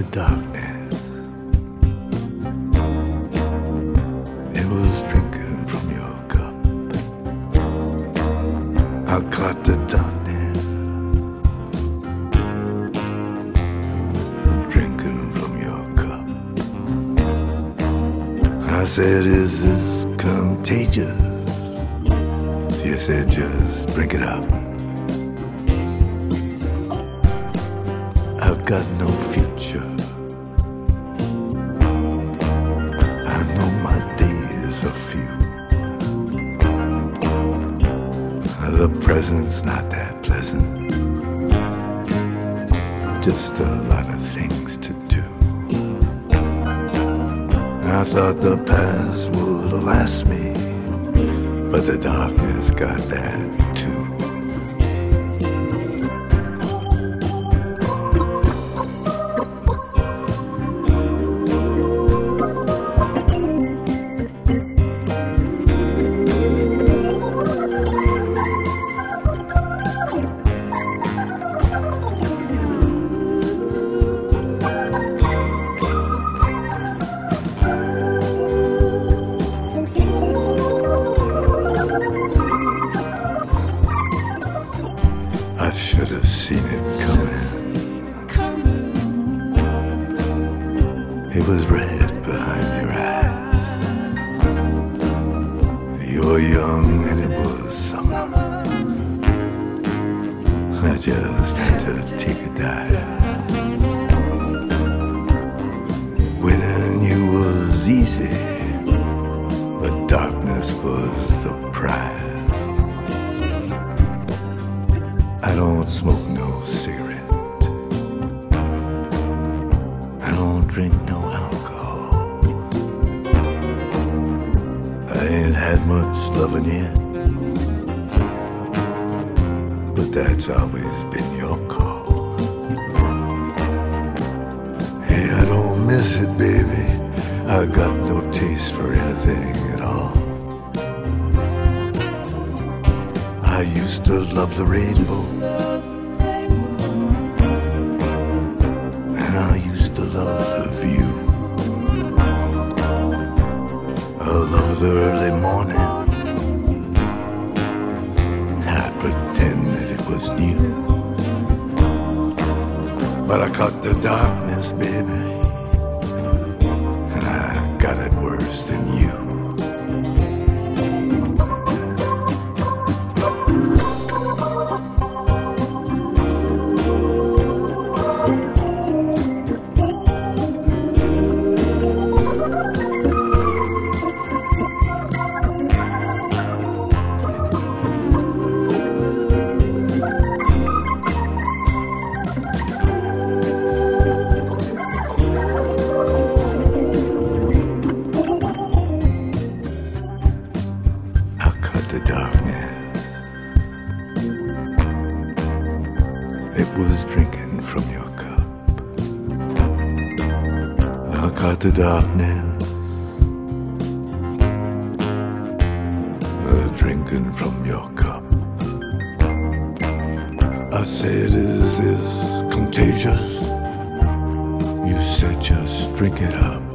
darkness. It was drinking from your cup. I caught the darkness, drinking from your cup. I said, is this contagious? You said, just drink it up. I've got no future. I know my days are few. The present's not that pleasant. Just a lot of things to do. I thought the past would last me, but the darkness got that too. I should have seen it coming. It was red behind your eyes. You were young and it was summer. I just had to take a dive. Winning you was easy, but darkness was the prize. I don't smoke no cigarette. I don't drink no alcohol. I ain't had much loving yet, but that's always been your call. Hey, I don't miss it, baby. I got no taste for anything at all. I used to love the rainbow, and I used to love the view. I love the early morning. I pretend that it was new, but I caught the darkness, baby, and I got it worse than you. The darkness, it was drinking from your cup. I caught the darkness, drinking from your cup. I said, is this contagious? You said, just drink it up.